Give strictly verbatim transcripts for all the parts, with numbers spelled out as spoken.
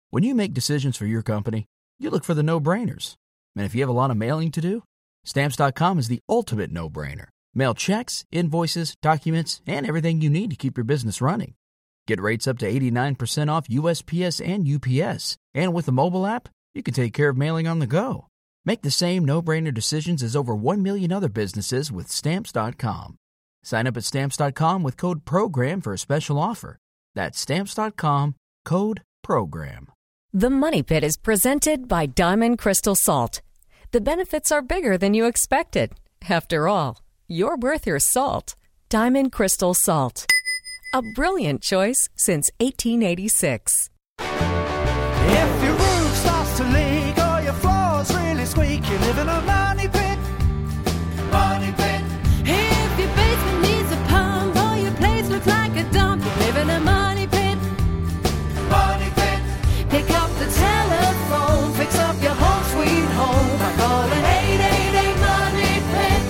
When you make decisions for your company, you look for the no-brainers. And if you have a lot of mailing to do, Stamps dot com is the ultimate no-brainer. Mail checks, invoices, documents, and everything you need to keep your business running. Get rates up to eighty-nine percent off U S P S and U P S. And with the mobile app, you can take care of mailing on the go. Make the same no-brainer decisions as over one million other businesses with Stamps dot com. Sign up at Stamps dot com with code PROGRAM for a special offer. That's Stamps dot com, code PROGRAM. The Money Pit is presented by Diamond Crystal Salt. The benefits are bigger than you expected. After all, you're worth your salt. Diamond Crystal Salt. A brilliant choice since eighteen eighty-six. If your roof starts to leak or your floor's really squeak, you live in a money pit. Money pit. If your basement needs a pump or your place looks like a dump, you live in a money pit. Money pit. Pick up the telephone, fix up your home sweet home by calling eight eight eight money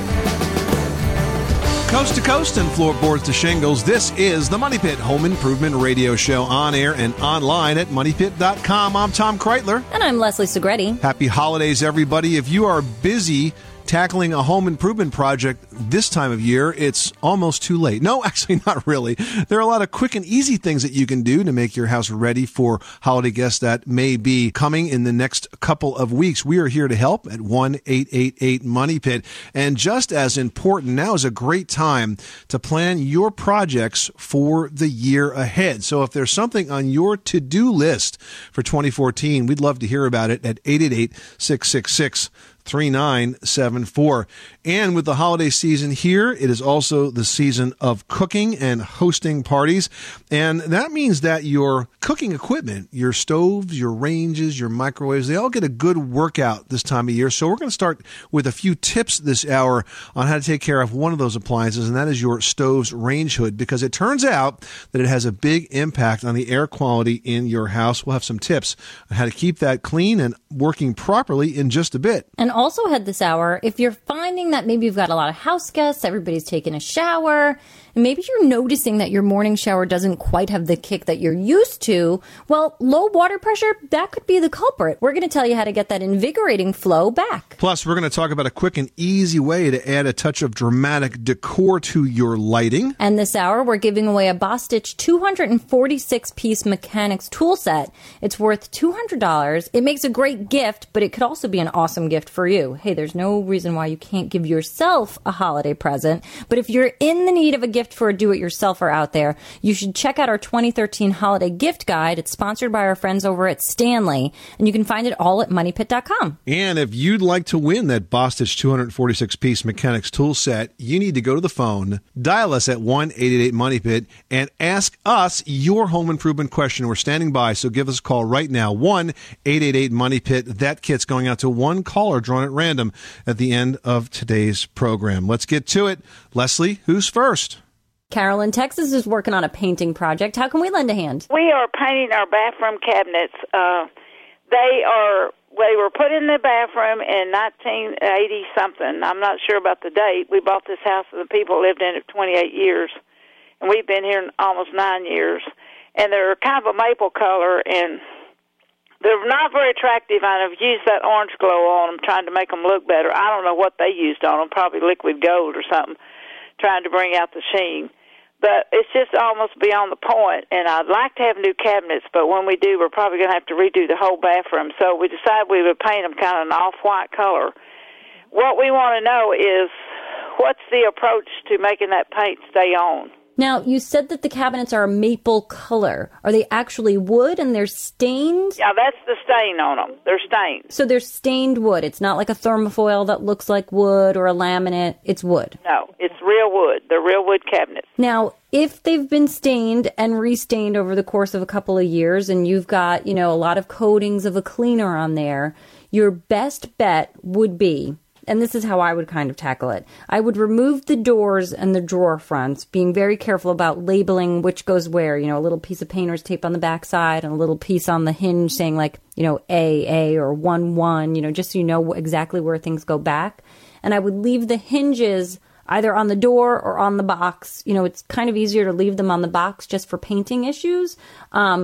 pit. Coast to coast and floorboards to shingles, this is the Money Pit Home Improvement Radio Show, on air and online at money pit dot com. I'm Tom Kreitler. And I'm Leslie Segretti. Happy holidays, everybody. If you are busy tackling a home improvement project this time of year, it's almost too late. No, actually not really. There are a lot of quick and easy things that you can do to make your house ready for holiday guests that may be coming in the next couple of weeks. We are here to help at one eight eight eight money pit. And just as important, now is a great time to plan your projects for the year ahead. So if there's something on your to-do list for twenty fourteen, we'd love to hear about it at eight eight eight, six six six, three nine seven four. And with the holiday season here, it is also the season of cooking and hosting parties. And that means that your cooking equipment, your stoves, your ranges, your microwaves, they all get a good workout this time of year. So we're going to start with a few tips this hour on how to take care of one of those appliances, and that is your stove's range hood, because it turns out that it has a big impact on the air quality in your house. We'll have some tips on how to keep that clean and working properly in just a bit. And also ahead this hour, if you're finding that maybe you've got a lot of house guests, everybody's taking a shower, and maybe you're noticing that your morning shower doesn't quite have the kick that you're used to, well, low water pressure, that could be the culprit. We're going to tell you how to get that invigorating flow back. Plus, we're going to talk about a quick and easy way to add a touch of dramatic decor to your lighting. And this hour, we're giving away a Bostitch two hundred forty-six piece mechanics tool set. It's worth two hundred dollars. It makes a great gift, but it could also be an awesome gift for you. Hey, there's no reason why you can't give yourself a holiday present, but if you're in the need of a gift for a do-it-yourselfer out there, you should check out our twenty thirteen holiday gift guide. It's sponsored by our friends over at Stanley, and you can find it all at money pit dot com. And if you'd like to win that Bostitch two hundred forty-six piece mechanics tool set, you need to go to the phone, dial us at one eight eight eight money pit, and ask us your home improvement question. We're standing by, so give us a call right now, one eight eight eight money pit. That kit's going out to one caller drawn at random at the end of today's program. Let's get to it. Leslie, who's first? Carol in Texas is working on a painting project. How can we lend a hand? We are painting our bathroom cabinets. Uh, they are they were put in the bathroom in nineteen eighty something. I'm not sure about the date. We bought this house and the people lived in it twenty-eight years, and we've been here almost nine years. And they're kind of a maple color, and they're not very attractive. I've used that orange glow on them, trying to make them look better. I don't know what they used on them, probably liquid gold or something, trying to bring out the sheen. But it's just almost beyond the point, and I'd like to have new cabinets, but when we do, we're probably going to have to redo the whole bathroom. So we decided we would paint them kind of an off-white color. What we want to know is, what's the approach to making that paint stay on? Now, you said that the cabinets are a maple color. Are they actually wood and they're stained? Yeah, that's the stain on them. They're stained. So they're stained wood. It's not like a thermofoil that looks like wood or a laminate. It's wood. No, it's real wood. They're real wood cabinets. Now, if they've been stained and restained over the course of a couple of years and you've got, you know, a lot of coatings of a cleaner on there, your best bet would be, and this is how I would kind of tackle it, I would remove the doors and the drawer fronts, being very careful about labeling which goes where, you know, a little piece of painter's tape on the backside and a little piece on the hinge saying like, you know, A, A or one, one, you know, just so you know exactly where things go back. And I would leave the hinges either on the door or on the box. You know, it's kind of easier to leave them on the box just for painting issues. Um,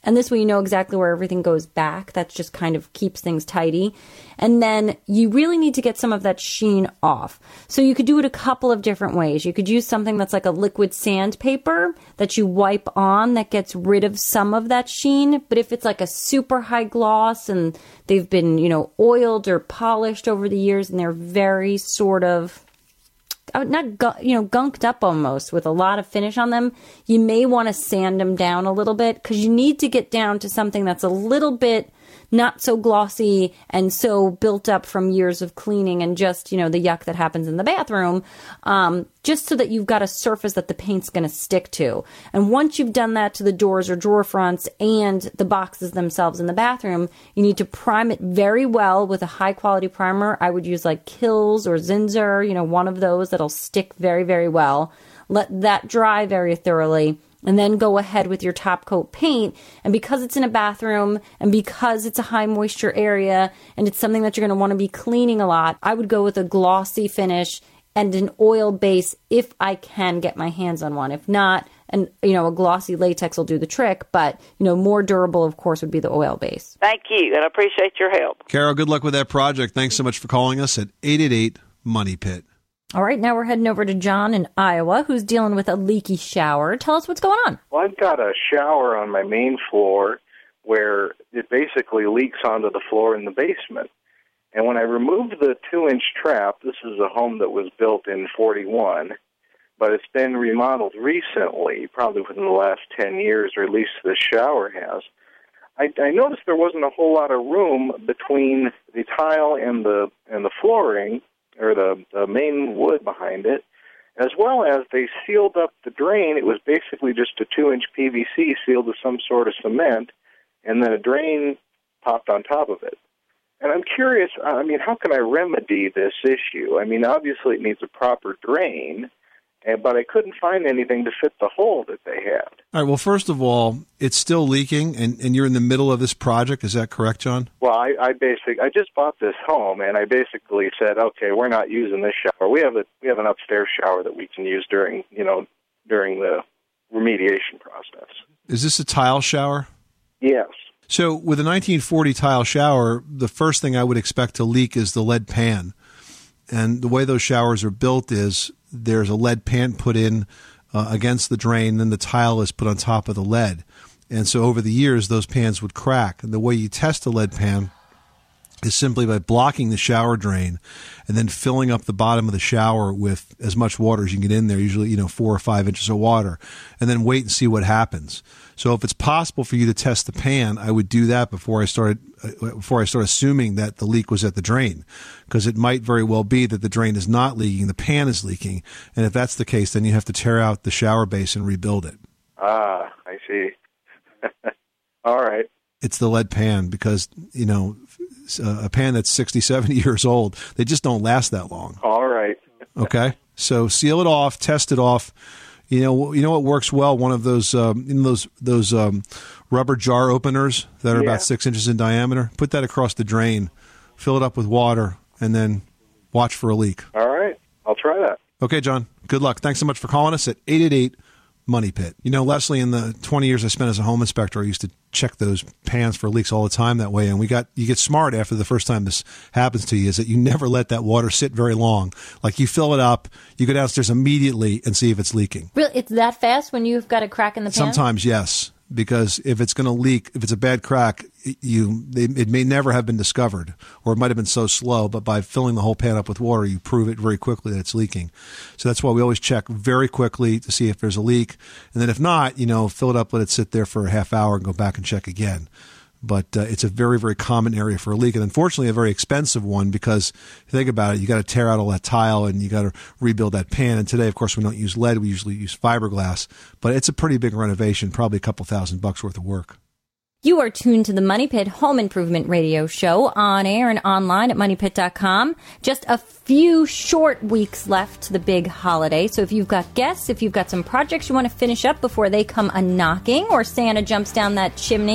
And this way you know exactly where everything goes back. That just kind of keeps things tidy. And then you really need to get some of that sheen off. So you could do it a couple of different ways. You could use something that's like a liquid sandpaper that you wipe on that gets rid of some of that sheen. But if it's like a super high gloss and they've been, you know, oiled or polished over the years and they're very sort of not gu- you know gunked up almost with a lot of finish on them, you may want to sand them down a little bit because you need to get down to something that's a little bit not so glossy and so built up from years of cleaning and just, you know, the yuck that happens in the bathroom, um, just so that you've got a surface that the paint's going to stick to. And once you've done that to the doors or drawer fronts and the boxes themselves in the bathroom, you need to prime it very well with a high quality primer. I would use like Kills or Zinsser, you know, one of those that'll stick very, very well. Let that dry very thoroughly. And then go ahead with your top coat paint. And because it's in a bathroom and because it's a high moisture area and it's something that you're going to want to be cleaning a lot, I would go with a glossy finish and an oil base if I can get my hands on one. If not, and you know, a glossy latex will do the trick. But, you know, more durable, of course, would be the oil base. Thank you, and I appreciate your help. Carol, good luck with that project. Thanks so much for calling us at eight eight eight, money pit. All right, now we're heading over to John in Iowa, who's dealing with a leaky shower. Tell us what's going on. Well, I've got a shower on my main floor where it basically leaks onto the floor in the basement. And when I removed the two-inch trap, this is a home that was built in forty-one, but it's been remodeled recently, probably within the last ten years, or at least the shower has. I, I noticed there wasn't a whole lot of room between the tile and the and the flooring, or the, the main wood behind it, as well as they sealed up the drain. It was basically just a two-inch P V C sealed with some sort of cement, and then a drain popped on top of it. And I'm curious, I mean, how can I remedy this issue? I mean, obviously it needs a proper drain, and, but I couldn't find anything to fit the hole that they had. All right, well, first of all, it's still leaking, and, and you're in the middle of this project. Is that correct, John? Well, I, I basically, I just bought this home, and I basically said, okay, we're not using this shower. We have a we have an upstairs shower that we can use during, you know, during the remediation process. Is this a tile shower? Yes. So with a nineteen forty tile shower, the first thing I would expect to leak is the lead pan. And the way those showers are built is there's a lead pan put in uh, against the drain, then the tile is put on top of the lead. And so over the years, those pans would crack. And the way you test a lead pan is simply by blocking the shower drain and then filling up the bottom of the shower with as much water as you can get in there, usually, you know, four or five inches of water, and then wait and see what happens. So if it's possible for you to test the pan, I would do that before I started, uh, before I start assuming that the leak was at the drain, because it might very well be that the drain is not leaking, the pan is leaking. And if that's the case, then you have to tear out the shower base and rebuild it. Ah, I see. All right. It's the lead pan because, you know, a pan that's sixty, seventy years old, they just don't last that long. All right. Okay. So seal it off, test it off. You know, you know what works well? One of those, um, you know, those those um, rubber jar openers that are Yeah. about six inches in diameter. Put that across the drain, fill it up with water, and then watch for a leak. All right. I'll try that. Okay, John. Good luck. Thanks so much for calling us at eight eight eight, money pit. You know, Leslie, in the twenty years I spent as a home inspector, I used to check those pans for leaks all the time that way. And we got, you get smart after the first time this happens to you, is that you never let that water sit very long. Like you fill it up, you go downstairs immediately and see if it's leaking. Really? It's that fast when you've got a crack in the pan? Sometimes, yes. Because if it's going to leak, if it's a bad crack, it, you it, it may never have been discovered, or it might have been so slow. But by filling the whole pan up with water, you prove it very quickly that it's leaking. So that's why we always check very quickly to see if there's a leak, and then if not, you know, fill it up, let it sit there for a half hour, and go back and check again. But uh, it's a very, very common area for a leak, and unfortunately a very expensive one, because if you think about it, you got to tear out all that tile and you got to rebuild that pan. And today, of course, we don't use lead; we usually use fiberglass. But it's a pretty big renovation, probably a couple thousand bucks worth of work. You are tuned to the Money Pit Home Improvement Radio Show, on air and online at money pit dot com. Just a few short weeks left to the big holiday. So if you've got guests, if you've got some projects you want to finish up before they come a-knocking, or Santa jumps down that chimney,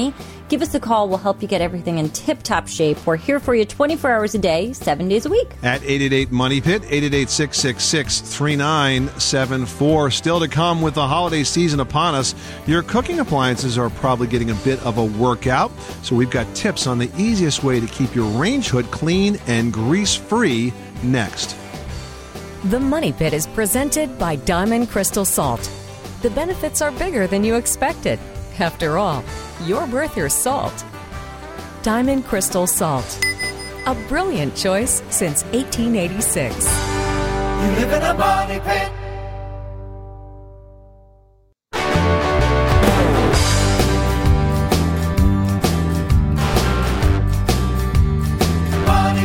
Give us a call. We'll help you get everything in tip-top shape. We're here for you twenty-four hours a day, seven days a week. At eight eight eight Money Pit, eight eight eight, six six six, three nine seven four. Still to come with the holiday season upon us, your cooking appliances are probably getting a bit of a workout. So we've got tips on the easiest way to keep your range hood clean and grease-free next. The Money Pit is presented by Diamond Crystal Salt. The benefits are bigger than you expected. After all, you're worth your salt. Diamond Crystal Salt. A brilliant choice since eighteen eighty-six. You live in a money pit. Money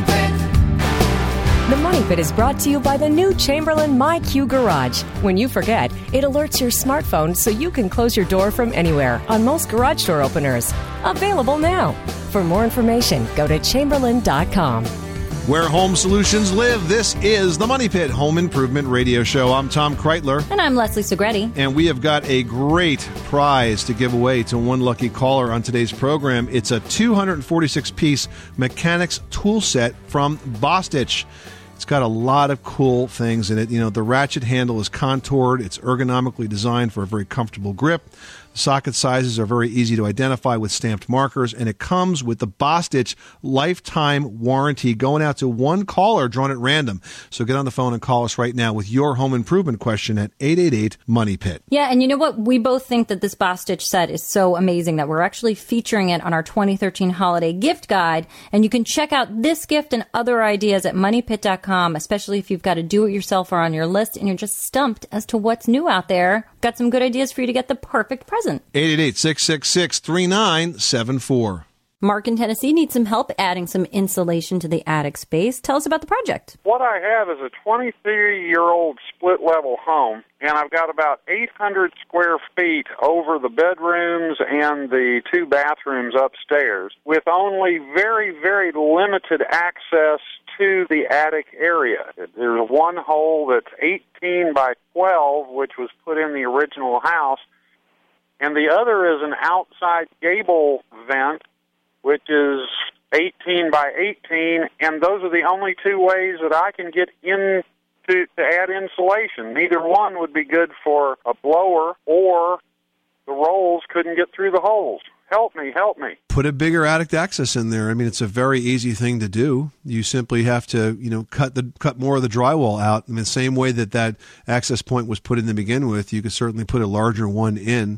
pit. The Money Pit is brought to you by the new Chamberlain MyQ Garage. When you forget, it alerts your smartphone so you can close your door from anywhere on most garage door openers. Available now. For more information, go to chamberlain dot com. Where home solutions live, this is the Money Pit Home Improvement Radio Show. I'm Tom Kreitler. And I'm Leslie Segretti. And we have got a great prize to give away to one lucky caller on today's program. It's a two hundred forty-six piece mechanics tool set from Bostitch. It's got a lot of cool things in it. You know, the ratchet handle is contoured. It's ergonomically designed for a very comfortable grip. The socket sizes are very easy to identify with stamped markers, and it comes with the Bostitch lifetime warranty going out to one caller drawn at random. So get on the phone and call us right now with your home improvement question at eight eight eight Money Pit. Yeah, and you know what? We both think that this Bostitch set is so amazing that we're actually featuring it on our twenty thirteen holiday gift guide. And you can check out this gift and other ideas at money pit dot com, especially if you've got a do-it-yourselfer on your list and you're just stumped as to what's new out there. Got some good ideas for you to get the perfect present. eight eight eight, six six six, three nine seven four. Mark in Tennessee needs some help adding some insulation to the attic space. Tell us about the project. What I have is a twenty-three-year-old split-level home, and I've got about eight hundred square feet over the bedrooms and the two bathrooms upstairs, with only very, very limited access to the attic area. There's one hole that's eighteen by twelve, which was put in the original house, and the other is an outside gable vent, which is eighteen by eighteen, and those are the only two ways that I can get in to, to add insulation. Neither one would be good for a blower, or the rolls couldn't get through the holes. Help me, help me. Put a bigger attic access in there. I mean, it's a very easy thing to do. You simply have to, you know, cut the cut more of the drywall out. I mean, the same way that that access point was put in to begin with, you could certainly put a larger one in.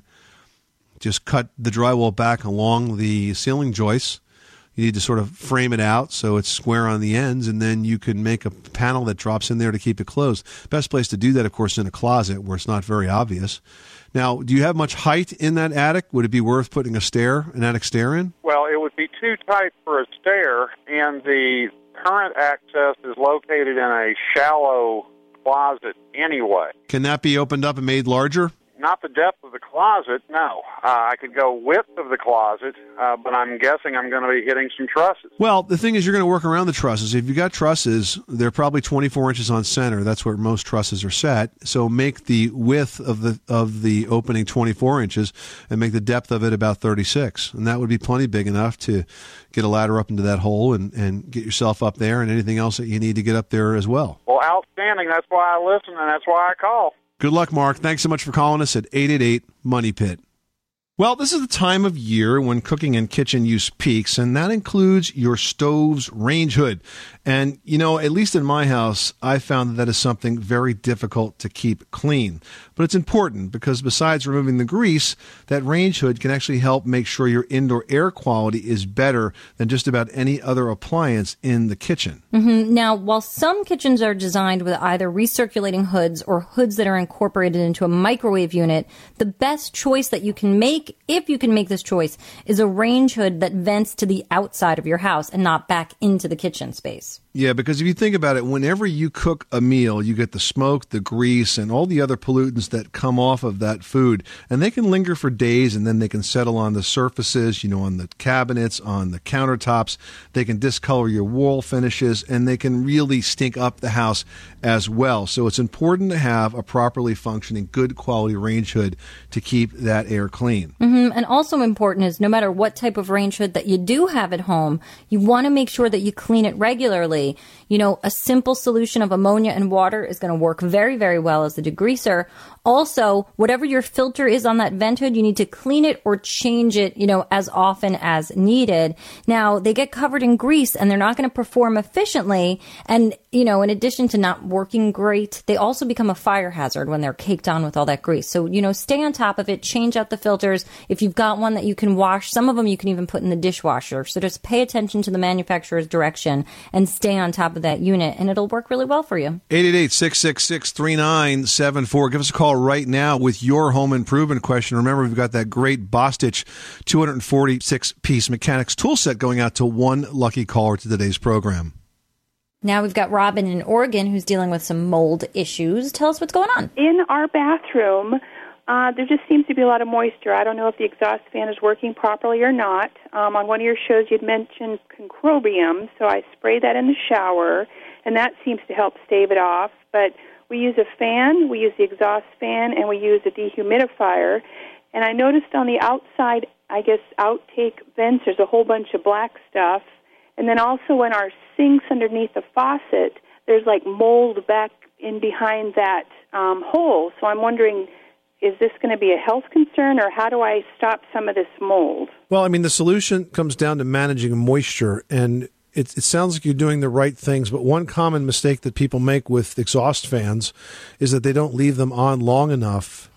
Just cut the drywall back along the ceiling joists. You need to sort of frame it out so it's square on the ends, and then you can make a panel that drops in there to keep it closed. Best place to do that, of course, is in a closet where it's not very obvious. Now, do you have much height in that attic? Would it be worth putting a stair, an attic stair in? Well, it would be too tight for a stair, and the current access is located in a shallow closet anyway. Can that be opened up and made larger? Not the depth of the closet, no. Uh, I could go width of the closet, uh, but I'm guessing I'm going to be hitting some trusses. Well, the thing is, you're going to work around the trusses. If you've got trusses, they're probably twenty-four inches on center. That's where most trusses are set. So make the width of the of the opening twenty-four inches and make the depth of it about thirty-six. And that would be plenty big enough to get a ladder up into that hole and, and get yourself up there and anything else that you need to get up there as well. Well, outstanding. That's why I listen, and that's why I call. Good luck, Mark. Thanks so much for calling us at eight eight eight Money Pit. Well, this is the time of year when cooking and kitchen use peaks, and that includes your stove's range hood. And, you know, at least in my house, I found that that is something very difficult to keep clean. But it's important because besides removing the grease, that range hood can actually help make sure your indoor air quality is better than just about any other appliance in the kitchen. Mm-hmm. Now, while some kitchens are designed with either recirculating hoods or hoods that are incorporated into a microwave unit, the best choice that you can make, if you can make this choice, is a range hood that vents to the outside of your house and not back into the kitchen space. Yeah, because if you think about it, whenever you cook a meal, you get the smoke, the grease, and all the other pollutants that come off of that food. And they can linger for days, and then they can settle on the surfaces, you know, on the cabinets, on the countertops. They can discolor your wall finishes, and they can really stink up the house as well. So it's important to have a properly functioning, good quality range hood to keep that air clean. Mm-hmm. And also important is no matter what type of range hood that you do have at home, you want to make sure that you clean it regularly. You know, a simple solution of ammonia and water is going to work very, very well as a degreaser. Also, whatever your filter is on that vent hood, you need to clean it or change it, you know, as often as needed. Now, they get covered in grease and they're not going to perform efficiently. And, you know, in addition to not working great, they also become a fire hazard when they're caked on with all that grease. So, you know, stay on top of it, change out the filters. If you've got one that you can wash, some of them you can even put in the dishwasher. So just pay attention to the manufacturer's direction and stay on top of that unit, and it'll work really well for you. eight eight eight, six six six, three nine seven four. Give us a call right now with your home improvement question. Remember, we've got that great Bostitch two hundred forty-six piece mechanics tool set going out to one lucky caller to today's program. Now we've got Robin in Oregon who's dealing with some mold issues. Tell us what's going on. In our bathroom, uh, there just seems to be a lot of moisture. I don't know if the exhaust fan is working properly or not. Um, on one of your shows, you'd mentioned concrobium, so I spray that in the shower, and that seems to help stave it off. But we use a fan, we use the exhaust fan, and we use a dehumidifier. And I noticed on the outside, I guess, outtake vents, there's a whole bunch of black stuff. And then also in our sinks underneath the faucet, there's like mold back in behind that um, hole. So I'm wondering, is this going to be a health concern, or how do I stop some of this mold? Well, I mean, the solution comes down to managing moisture, and it, it sounds like you're doing the right things, but one common mistake that people make with exhaust fans is that they don't leave them on long enough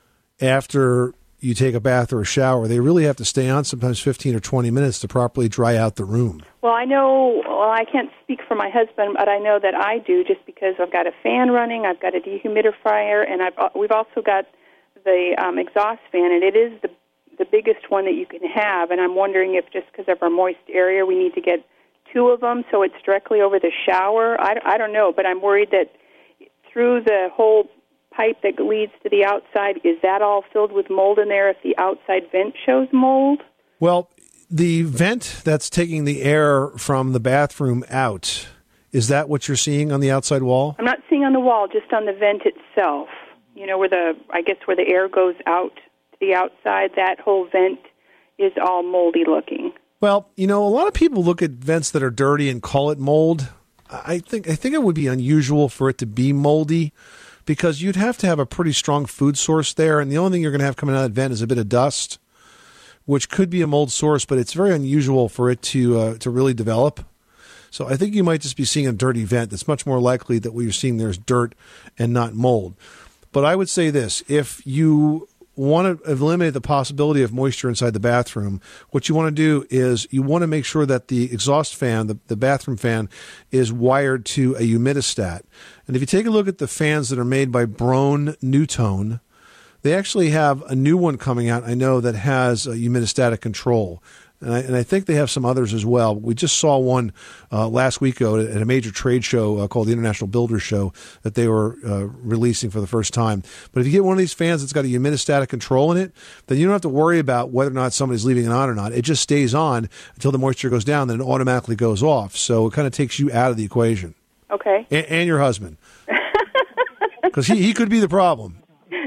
after you take a bath or a shower. They really have to stay on sometimes fifteen or twenty minutes to properly dry out the room. Well, I know, well, I can't speak for my husband, but I know that I do just because I've got a fan running, I've got a dehumidifier, and I've we've also got the um, exhaust fan, and it is the the biggest one that you can have. And I'm wondering if just because of our moist area, we need to get two of them so it's directly over the shower. I, I don't know, but I'm worried that through the whole pipe that leads to the outside, is that all filled with mold in there if the outside vent shows mold? Well, the vent that's taking the air from the bathroom out, is that what you're seeing on the outside wall? I'm not seeing on the wall, just on the vent itself. You know, where the, I guess where the air goes out to the outside, that whole vent is all moldy looking. Well, you know, a lot of people look at vents that are dirty and call it mold. I think I think it would be unusual for it to be moldy, because you'd have to have a pretty strong food source there, and the only thing you're going to have coming out of that vent is a bit of dust, which could be a mold source, but it's very unusual for it to uh, to really develop. So I think you might just be seeing a dirty vent. It's much more likely that what you're seeing there is dirt and not mold. But I would say this, if you want to eliminate the possibility of moisture inside the bathroom, what you want to do is you want to make sure that the exhaust fan, the, the bathroom fan, is wired to a humidistat. And if you take a look at the fans that are made by Broan Newtone, they actually have a new one coming out, I know, that has a humidistatic control. And I, and I think they have some others as well. We just saw one uh, last week ago at a major trade show uh, called the International Builders Show that they were uh, releasing for the first time. But if you get one of these fans that's got a humidistatic control in it, then you don't have to worry about whether or not somebody's leaving it on or not. It just stays on until the moisture goes down, then it automatically goes off. So it kind of takes you out of the equation. Okay. And, and your husband. Because he, he could be the problem.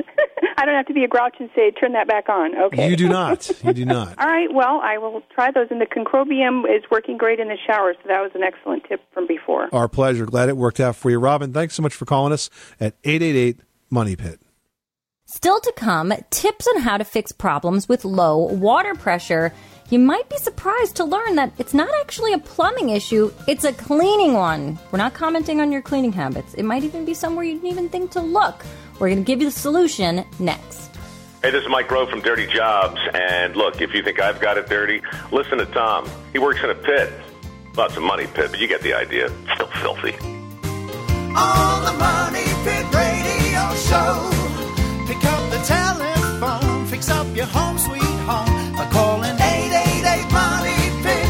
I don't have to be a grouch and say, turn that back on. Okay. You do not. You do not. All right. Well, I will try those. And the concrobium is working great in the shower, so that was an excellent tip from before. Our pleasure. Glad it worked out for you. Robin, thanks so much for calling us at eight eight eight, money pit. Still to come, tips on how to fix problems with low water pressure. You might be surprised to learn that it's not actually a plumbing issue, it's a cleaning one. We're not commenting on your cleaning habits. It might even be somewhere you didn't even think to look. We're going to give you the solution next. Hey, this is Mike Grove from Dirty Jobs. And look, if you think I've got it dirty, listen to Tom. He works in a pit. Lots of money pit, but you get the idea. Still filthy. On the Money Pit Radio Show, pick up the telephone, fix up your home sweet home by calling eight eight eight, money pit.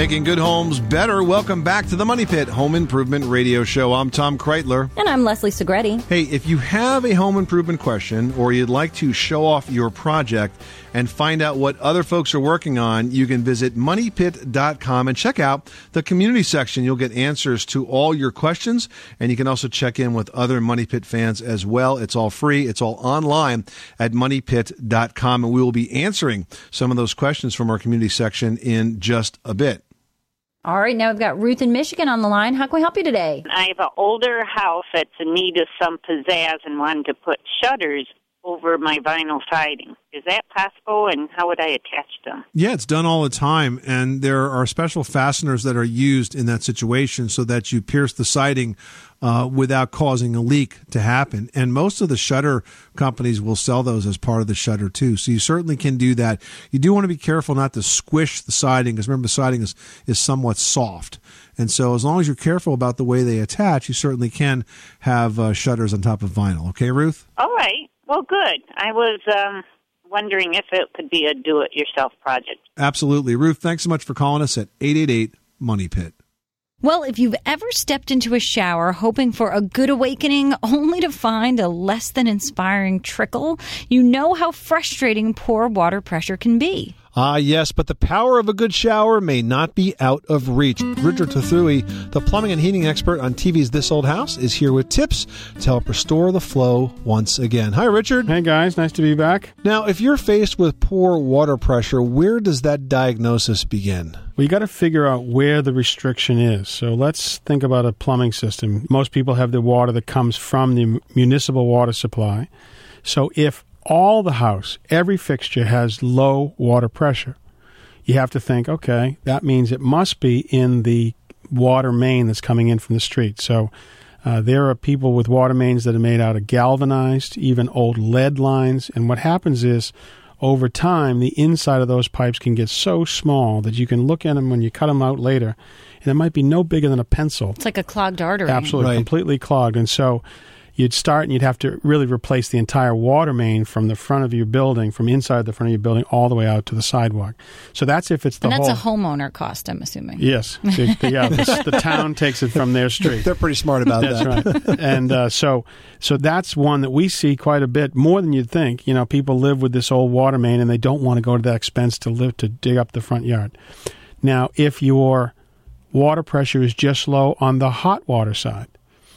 Making good homes better. Welcome back to the Money Pit Home Improvement Radio Show. I'm Tom Kreitler. And I'm Leslie Segretti. Hey, if you have a home improvement question or you'd like to show off your project and find out what other folks are working on, you can visit money pit dot com and check out the community section. You'll get answers to all your questions, and you can also check in with other Money Pit fans as well. It's all free. It's all online at money pit dot com, and we will be answering some of those questions from our community section in just a bit. All right, now we've got Ruth in Michigan on the line. How can we help you today? I have an older house that's in need of some pizzazz and wanted to put shutters over my vinyl siding. Is that possible, and how would I attach them? Yeah, it's done all the time, and there are special fasteners that are used in that situation so that you pierce the siding uh, without causing a leak to happen. And most of the shutter companies will sell those as part of the shutter, too. So you certainly can do that. You do want to be careful not to squish the siding, because remember, the siding is, is somewhat soft. And so as long as you're careful about the way they attach, you certainly can have uh, shutters on top of vinyl. Okay, Ruth? All right. Well, good. I was um, wondering if it could be a do-it-yourself project. Absolutely. Ruth, thanks so much for calling us at eight eight eight, money pit. Well, if you've ever stepped into a shower hoping for a good awakening only to find a less than inspiring trickle, you know how frustrating poor water pressure can be. Ah, yes, but the power of a good shower may not be out of reach. Richard Tathui, the plumbing and heating expert on T V's This Old House, is here with tips to help restore the flow once again. Hi, Richard. Hey, guys. Nice to be back. Now, if you're faced with poor water pressure, where does that diagnosis begin? Well, you got to figure out where the restriction is. So let's think about a plumbing system. Most people have the water that comes from the municipal water supply. So if all the house, every fixture has low water pressure, you have to think, okay, that means it must be in the water main that's coming in from the street. So uh, there are people with water mains that are made out of galvanized, even old lead lines. And what happens is, over time, the inside of those pipes can get so small that you can look at them when you cut them out later, and it might be no bigger than a pencil. It's like a clogged artery. Absolutely, right. Completely clogged. And so you'd start and you'd have to really replace the entire water main from the front of your building, from inside the front of your building, all the way out to the sidewalk. So that's if it's the and that's whole... a homeowner cost, I'm assuming. Yes. The, the, yeah, the, the town takes it from their street. They're pretty smart about that's that. That's right. And uh, so so that's one that we see quite a bit, more than you'd think. You know, people live with this old water main and they don't want to go to that expense to live to dig up the front yard. Now, if your water pressure is just low on the hot water side,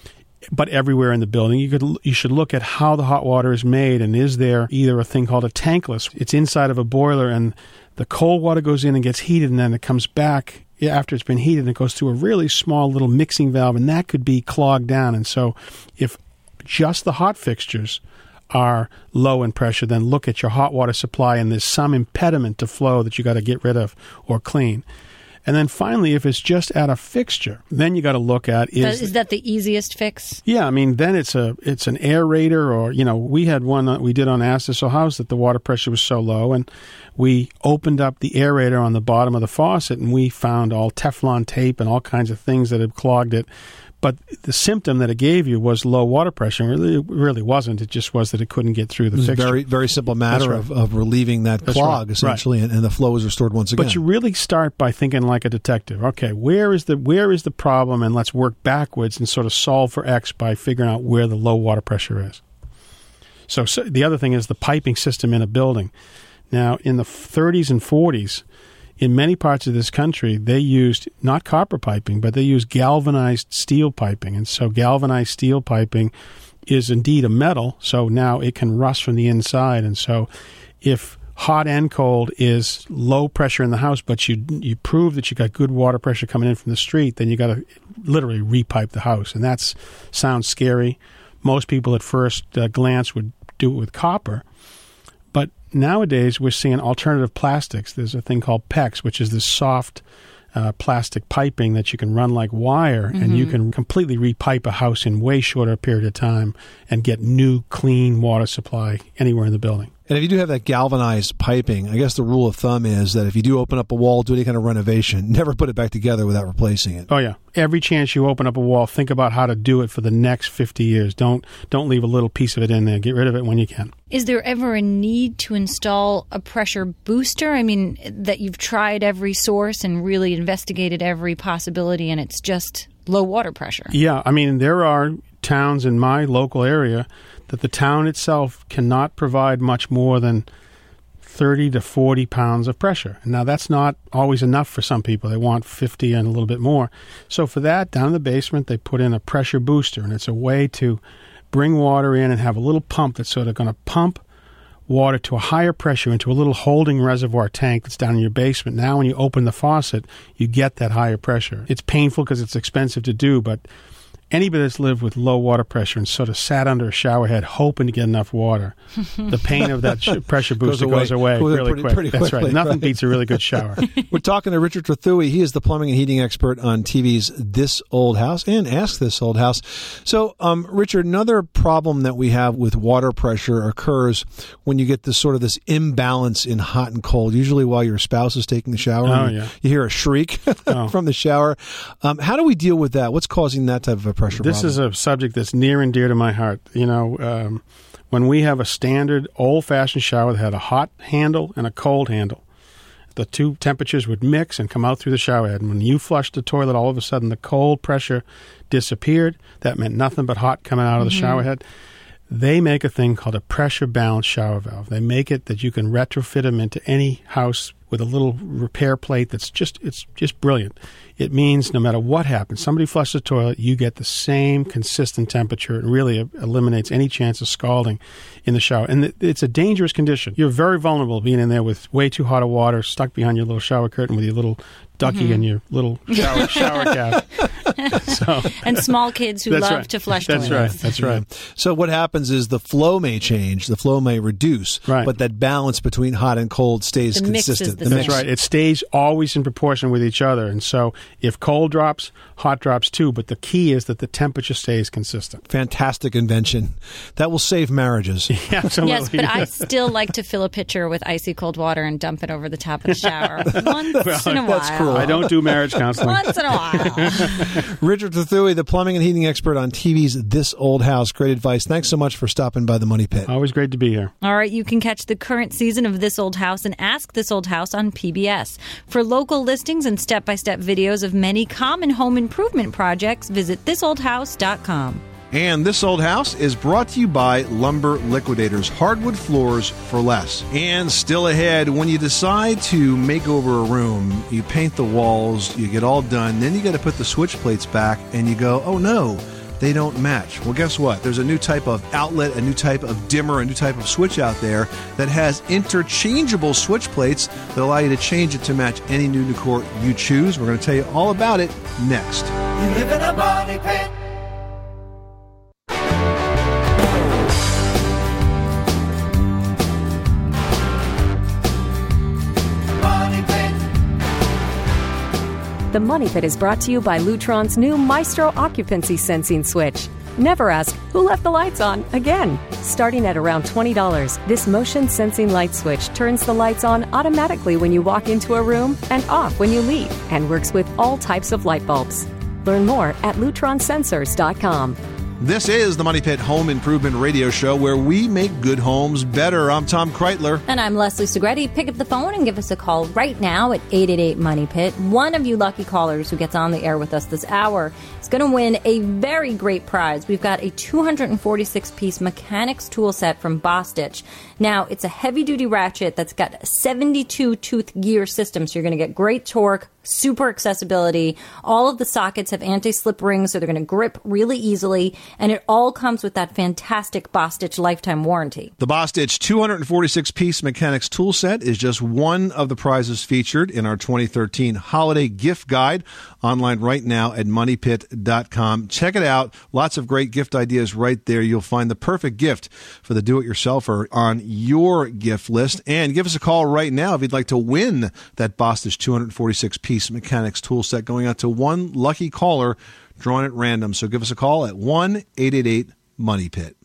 but everywhere in the building, you could you should look at how the hot water is made, and is there either a thing called a tankless? It's inside of a boiler, and the cold water goes in and gets heated, and then it comes back after it's been heated, and it goes through a really small little mixing valve, and that could be clogged down. And so if just the hot fixtures are low in pressure, then look at your hot water supply, and there's some impediment to flow that you got to get rid of or clean. And then finally, if it's just at a fixture, then you got to look at is That, is that the easiest fix? Yeah, I mean, then it's a it's an aerator, or you know, we had one that we did on Astor House that the water pressure was so low, and we opened up the aerator on the bottom of the faucet, and we found all Teflon tape and all kinds of things that had clogged it. But the symptom that it gave you was low water pressure. And really, it really wasn't. It just was that it couldn't get through the it was fixture. a very, very simple matter right. of, of relieving that That's clog, right. essentially, right. and, and the flow is restored once again. But you really start by thinking like a detective. Okay, where is the where is the problem, and let's work backwards and sort of solve for X by figuring out where the low water pressure is. So, so the other thing is the piping system in a building. Now, in the thirties and forties, in many parts of this country, they used not copper piping, but they used galvanized steel piping. And so galvanized steel piping is indeed a metal, so now it can rust from the inside. And so if hot and cold is low pressure in the house, but you you prove that you got good water pressure coming in from the street, then you got to literally repipe the house. And that sounds scary. Most people at first uh, glance would do it with copper. But nowadays, we're seeing alternative plastics. There's a thing called PEX, which is this soft uh, plastic piping that you can run like wire, mm-hmm. and you can completely repipe a house in way shorter period of time and get new, clean water supply anywhere in the building. And if you do have that galvanized piping, I guess the rule of thumb is that if you do open up a wall, do any kind of renovation, never put it back together without replacing it. Oh, yeah. Every chance you open up a wall, think about how to do it for the next fifty years. Don't don't leave a little piece of it in there. Get rid of it when you can. Is there ever a need to install a pressure booster? I mean, that you've tried every source and really investigated every possibility and it's just low water pressure? Yeah. I mean, there are towns in my local area that the town itself cannot provide much more than thirty to forty pounds of pressure. Now, that's not always enough for some people. They want fifty and a little bit more. So for that, down in the basement, they put in a pressure booster, and it's a way to bring water in and have a little pump that's sort of going to pump water to a higher pressure into a little holding reservoir tank that's down in your basement. Now, when you open the faucet, you get that higher pressure. It's painful because it's expensive to do, but anybody that's lived with low water pressure and sort of sat under a shower head hoping to get enough water, the pain of that sh- pressure booster goes away, goes away really pretty, quick. Pretty That's quickly, right. Nothing right. beats a really good shower. We're talking to Richard Trethewey. He is the plumbing and heating expert on T V's This Old House and Ask This Old House. So, um, Richard, another problem that we have with water pressure occurs when you get this sort of this imbalance in hot and cold, usually while your spouse is taking the shower. Oh, you, yeah. you hear a shriek oh. from the shower. Um, how do we deal with that? What's causing that type of a pressure this problem? This is a subject that's near and dear to my heart. You know, um, when we have a standard old-fashioned shower that had a hot handle and a cold handle, the two temperatures would mix and come out through the shower head. And when you flushed the toilet, all of a sudden the cold pressure disappeared. That meant nothing but hot coming out of the mm-hmm. shower head. They make a thing called a pressure balanced shower valve. They make it that you can retrofit them into any house with a little repair plate that's just, it's just brilliant. It means no matter what happens, somebody flushes the toilet, you get the same consistent temperature. It really eliminates any chance of scalding in the shower. And it's a dangerous condition. You're very vulnerable being in there with way too hot of water, stuck behind your little shower curtain with your little ducky mm-hmm. and your little shower, shower cap. So, and small kids who love right. to flush That's toilets. right. That's right. So what happens is the flow may change, the flow may reduce, right. but that balance between hot and cold stays the consistent. The the That's mix. right. It stays always in proportion with each other. And so if cold drops, hot drops too. But the key is that the temperature stays consistent. Fantastic invention. That will save marriages. Yeah, absolutely. Yes, but I still like to fill a pitcher with icy cold water and dump it over the top of the shower once well, in a while. That's cruel. I don't do marriage counseling. Once in a while. Richard Trethewey, the plumbing and heating expert on T V's This Old House. Great advice. Thanks so much for stopping by the Money Pit. Always great to be here. All right, you can catch the current season of This Old House and Ask This Old House on P B S. For local listings and step-by-step videos of many common home improvement projects, visit this old house dot com. And This Old House is brought to you by Lumber Liquidators, hardwood floors for less. And still ahead, when you decide to make over a room, you paint the walls, you get all done, then you got to put the switch plates back, and you go, oh no, they don't match. Well, guess what? There's a new type of outlet, a new type of dimmer, a new type of switch out there that has interchangeable switch plates that allow you to change it to match any new decor you choose. We're going to tell you all about it next. You live in a money pit. The Money Pit is brought to you by Lutron's new Maestro Occupancy Sensing Switch. Never ask, who left the lights on again? Starting at around twenty dollars, this motion sensing light switch turns the lights on automatically when you walk into a room and off when you leave, and works with all types of light bulbs. Learn more at lutron sensors dot com. This is the Money Pit Home Improvement Radio Show, where we make good homes better. I'm Tom Kreitler. And I'm Leslie Segretti. Pick up the phone and give us a call right now at eight eight eight money pit. One of you lucky callers who gets on the air with us this hour is going to win a very great prize. We've got a two hundred forty-six piece mechanics tool set from Bostitch. Now, it's a heavy-duty ratchet that's got a seventy-two tooth gear system, so you're going to get great torque, super accessibility. All of the sockets have anti-slip rings, so they're going to grip really easily, and it all comes with that fantastic Bostitch lifetime warranty. The Bostitch two hundred forty-six piece mechanics tool set is just one of the prizes featured in our twenty thirteen holiday gift guide, online right now at money pit dot com. Check it out. Lots of great gift ideas right there. You'll find the perfect gift for the do-it-yourselfer on your gift list. And give us a call right now if you'd like to win that Bostitch two hundred forty-six piece mechanics tool set, going out to one lucky caller drawn at random. So give us a call at one eight eight eight money pit.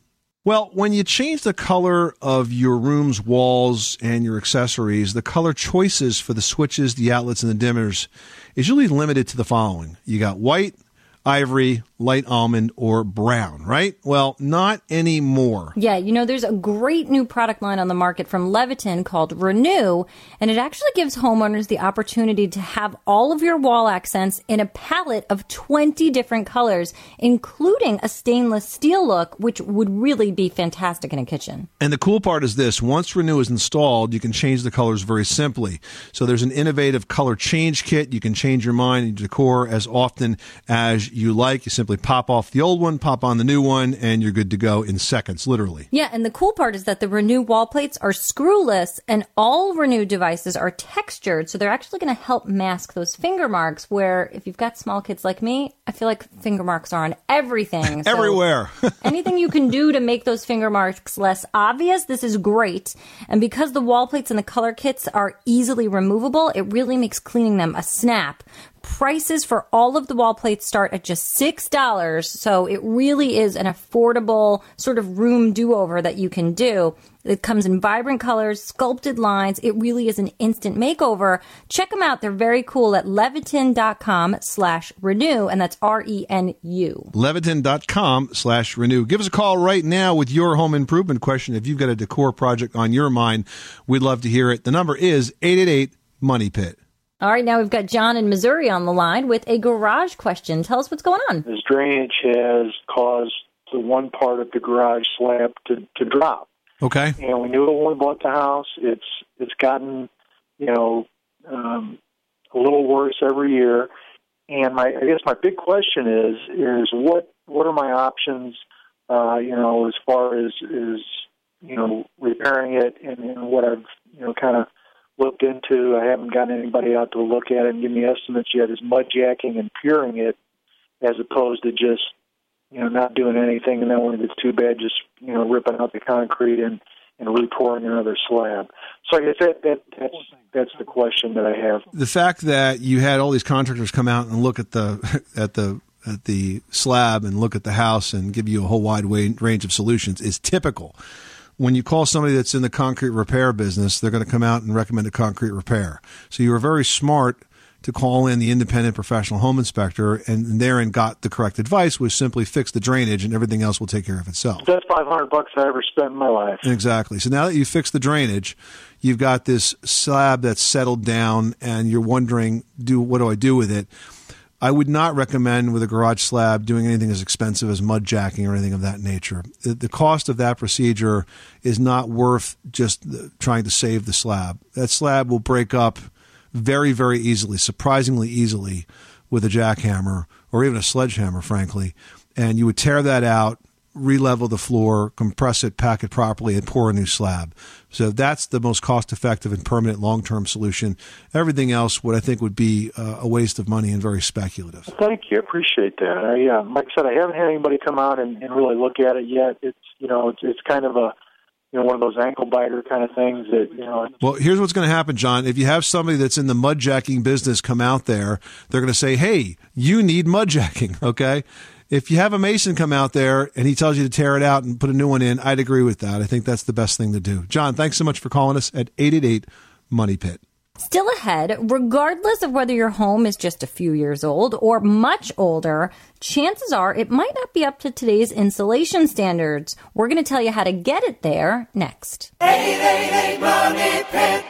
Well, when you change the color of your room's walls and your accessories, the color choices for the switches, the outlets, and the dimmers is usually limited to the following. You got white, ivory, light almond, or brown, right? Well, not anymore. Yeah, you know, there's a great new product line on the market from Leviton called Renew, and it actually gives homeowners the opportunity to have all of your wall accents in a palette of twenty different colors, including a stainless steel look, which would really be fantastic in a kitchen. And the cool part is this. Once Renew is installed, you can change the colors very simply. So there's an innovative color change kit. You can change your mind and decor as often as you like. You simply pop off the old one, pop on the new one, and you're good to go in seconds, literally. Yeah, and the cool part is that the Renew wall plates are screwless, and all Renew devices are textured, so they're actually going to help mask those finger marks, where if you've got small kids like me, I feel like finger marks are on everything. So everywhere. anything you can do to make those finger marks less obvious, this is great. And because the wall plates and the color kits are easily removable, it really makes cleaning them a snap. Prices for all of the wall plates start at just six dollars, so it really is an affordable sort of room do-over that you can do. It comes in vibrant colors, sculpted lines. It really is an instant makeover. Check them out. They're very cool at Leviton.com slash renew, and that's R E N U. Leviton.com slash renew. Give us a call right now with your home improvement question. If you've got a decor project on your mind, we'd love to hear it. The number is eight eight eight, money pit. All right, now we've got John in Missouri on the line with a garage question. Tell us what's going on. This drainage has caused the one part of the garage slab to, to drop. Okay. And we knew it when we bought the house. It's it's gotten, you know, um, a little worse every year. And my I guess my big question is is what what are my options, uh, you know, as far as is you know repairing it and, and what I've you know kind of looked into. I haven't gotten anybody out to look at it and give me estimates yet. Is mud jacking and puring it as opposed to just, you know, not doing anything, and then when it's too bad, just, you know, ripping out the concrete and, and re-pouring another slab. So I guess that, that that's that's the question that I have. The fact that you had all these contractors come out and look at the at the at the slab and look at the house and give you a whole wide range of solutions is typical. When you call somebody that's in the concrete repair business, they're going to come out and recommend a concrete repair. So you were very smart to call in the independent professional home inspector, and therein got the correct advice, was simply fix the drainage and everything else will take care of itself. That's five hundred bucks I ever spent in my life. Exactly. So now that you fixed the drainage, you've got this slab that's settled down, and you're wondering, do what do I do with it? I would not recommend with a garage slab doing anything as expensive as mud jacking or anything of that nature. The, the cost of that procedure is not worth just the, trying to save the slab. That slab will break up very, very easily, surprisingly easily, with a jackhammer or even a sledgehammer, frankly. And you would tear that out, re-level the floor, compress it, pack it properly, and pour a new slab. So that's the most cost-effective and permanent long-term solution. Everything else, what I think would be uh, a waste of money and very speculative. Thank you. I appreciate that. I, uh, like I said, I haven't had anybody come out and, and really look at it yet. It's, you know, it's, it's kind of a, you know, one of those ankle biter kind of things that, you know. Well, here's what's going to happen, John. If you have somebody that's in the mud jacking business come out there, they're going to say, hey, you need mud jacking, okay? If you have a mason come out there and he tells you to tear it out and put a new one in, I'd agree with that. I think that's the best thing to do. John, thanks so much for calling us at eight eight eight, money pit. Still ahead, regardless of whether your home is just a few years old or much older, chances are it might not be up to today's insulation standards. We're going to tell you how to get it there next. eight eight eight, money pit.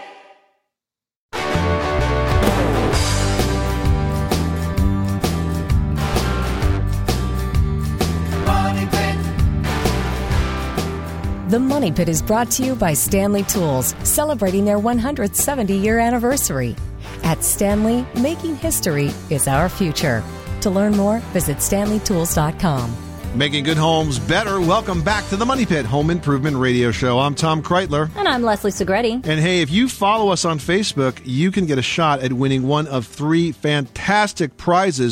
The Money Pit is brought to you by Stanley Tools, celebrating their one hundred seventy-year anniversary. At Stanley, making history is our future. To learn more, visit stanley tools dot com. Making good homes better. Welcome back to the Money Pit Home Improvement Radio Show. I'm Tom Kreitler. And I'm Leslie Segretti. And hey, if you follow us on Facebook, you can get a shot at winning one of three fantastic prizes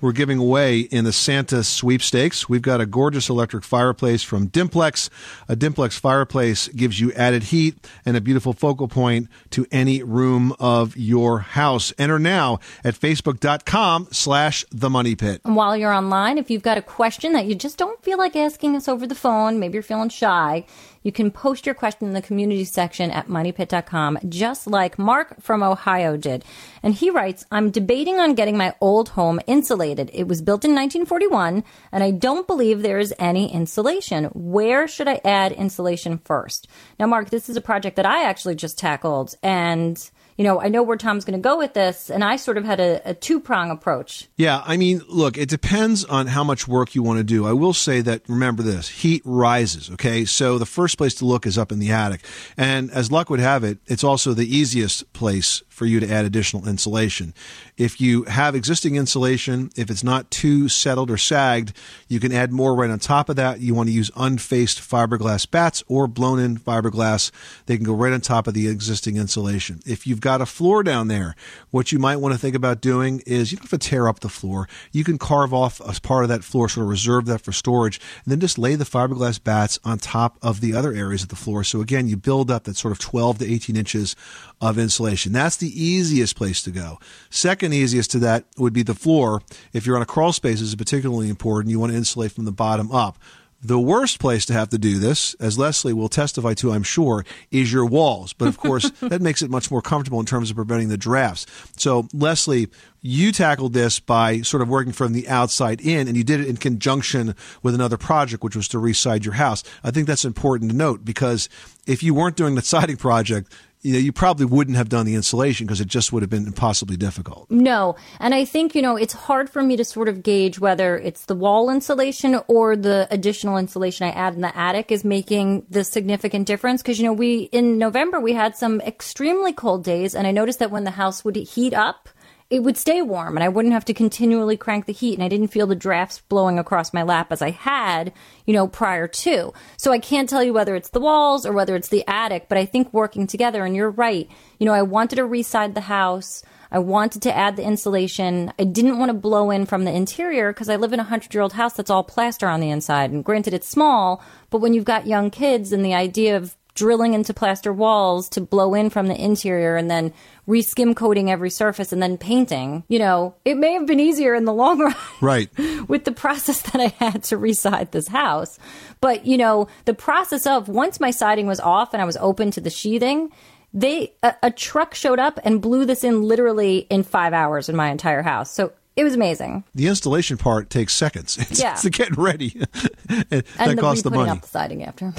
we're giving away in the Santa sweepstakes. We've got a gorgeous electric fireplace from Dimplex. A Dimplex fireplace gives you added heat and a beautiful focal point to any room of your house. Enter now at facebook.com slash the money pit. And while you're online, if you've got a question that you just don't feel like asking us over the phone, maybe you're feeling shy, you can post your question in the community section at money pit dot com, just like Mark from Ohio did. And he writes, I'm debating on getting my old home insulated. It was built in nineteen forty-one, and I don't believe there is any insulation. Where should I add insulation first? Now, Mark, this is a project that I actually just tackled, and you know, I know where Tom's going to go with this, and I sort of had a, a two-prong approach. Yeah, I mean, look, it depends on how much work you want to do. I will say that, remember this, heat rises, okay? So the first place to look is up in the attic. And as luck would have it, it's also the easiest place for you to add additional insulation. If you have existing insulation, if it's not too settled or sagged, you can add more right on top of that. You want to use unfaced fiberglass bats or blown-in fiberglass. They can go right on top of the existing insulation. If you've got a floor down there, what you might want to think about doing is you don't have to tear up the floor. You can carve off a part of that floor, sort of reserve that for storage, and then just lay the fiberglass bats on top of the other areas of the floor. So again, you build up that sort of twelve to eighteen inches of insulation. That's the easiest place to go. Second easiest to that would be the floor. If you're on a crawl space, this is particularly important. You want to insulate from the bottom up. The worst place to have to do this, as Leslie will testify to, I'm sure, is your walls. But of course, that makes it much more comfortable in terms of preventing the drafts. So, Leslie, you tackled this by sort of working from the outside in, and you did it in conjunction with another project, which was to re-side your house. I think that's important to note, because if you weren't doing the siding project, you know, you probably wouldn't have done the insulation because it just would have been impossibly difficult. No. And I think, you know, it's hard for me to sort of gauge whether it's the wall insulation or the additional insulation I add in the attic is making the significant difference. Because, you know, we in November, we had some extremely cold days, and I noticed that when the house would heat up, it would stay warm, and I wouldn't have to continually crank the heat, and I didn't feel the drafts blowing across my lap as I had, you know, prior to. So I can't tell you whether it's the walls or whether it's the attic, but I think working together, and you're right, you know, I wanted to re-side the house. I wanted to add the insulation. I didn't want to blow in from the interior because I live in a hundred-year-old house that's all plaster on the inside, and granted, it's small, but when you've got young kids and the idea of drilling into plaster walls to blow in from the interior and then re-skim coating every surface and then painting, you know, it may have been easier in the long run. Right. With the process that I had to re-side this house. But, you know, the process of once my siding was off and I was open to the sheathing, they a, a truck showed up and blew this in literally in five hours in my entire house. So it was amazing. The installation part takes seconds. It's, yeah. it's the getting ready. that and costs the the money. Up the siding after.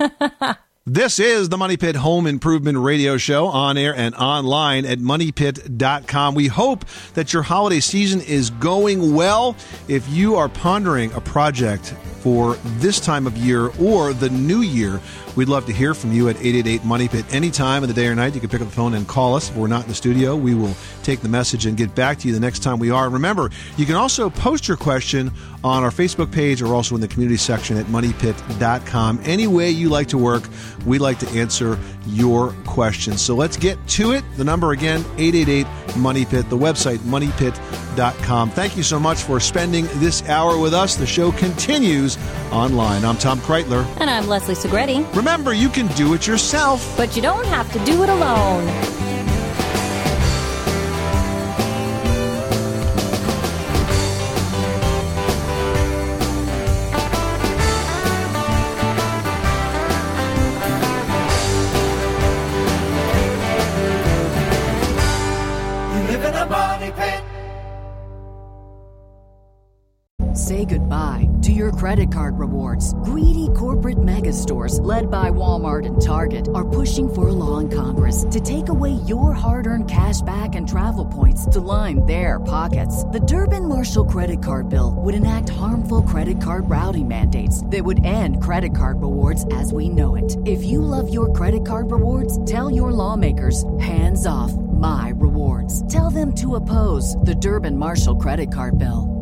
This is the Money Pit Home Improvement Radio Show, on air and online at money pit dot com. We hope that your holiday season is going well. If you are pondering a project for this time of year or the new year, we'd love to hear from you at eight eight eight money pit. Any time of the day or night, you can pick up the phone and call us. If we're not in the studio, we will take the message and get back to you the next time we are. And remember, you can also post your question on our Facebook page or also in the community section at money pit dot com. Any way you like to work, we like to answer your questions. So let's get to it. The number again, eight eight eight money pit. The website, money pit dot com. Thank you so much for spending this hour with us. The show continues online. I'm Tom Kreitler. And I'm Leslie Segretti. Remember, you can do it yourself, but you don't have to do it alone. Say goodbye to your credit card rewards. Greedy corporate mega stores, led by Walmart and Target, are pushing for a law in Congress to take away your hard-earned cash back and travel points to line their pockets. The Durbin-Marshall credit card bill would enact harmful credit card routing mandates that would end credit card rewards as we know it. If you love your credit card rewards, tell your lawmakers, hands off my rewards. Tell them to oppose the Durbin-Marshall credit card bill.